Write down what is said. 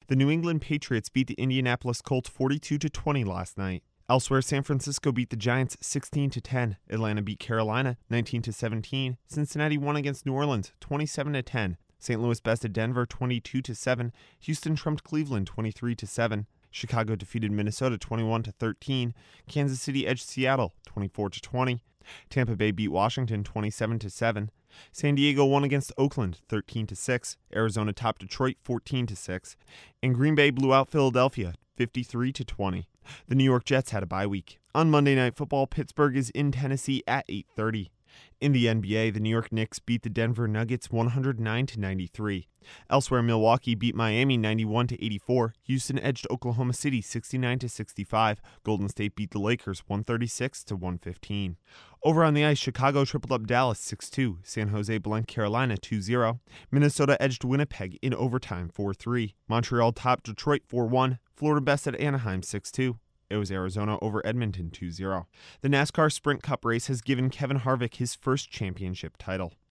The New England Patriots beat the Indianapolis Colts 42-20 last night. Elsewhere, San Francisco beat the Giants 16-10. Atlanta beat Carolina 19-17. Cincinnati won against New Orleans 27-10. St. Louis bested Denver 22-7. Houston trumped Cleveland 23-7. Chicago defeated Minnesota 21-13. Kansas City edged Seattle 24-20. Tampa Bay beat Washington 27-7. San Diego won against Oakland 13-6. Arizona topped Detroit 14-6. And Green Bay blew out Philadelphia 53-20. The New York Jets had a bye week. On Monday Night Football, Pittsburgh is in Tennessee at 8:30. In the NBA, the New York Knicks beat the Denver Nuggets 109-93. Elsewhere, Milwaukee beat Miami 91-84. Houston edged Oklahoma City 69-65. Golden State beat the Lakers 136-115. Over on the ice, Chicago tripled up Dallas 6-2. San Jose blanked Carolina 2-0. Minnesota edged Winnipeg in overtime 4-3. Montreal topped Detroit 4-1. Florida bested Anaheim 6-2. It was Arizona over Edmonton 2-0. The NASCAR Sprint Cup race has given Kevin Harvick his first championship title.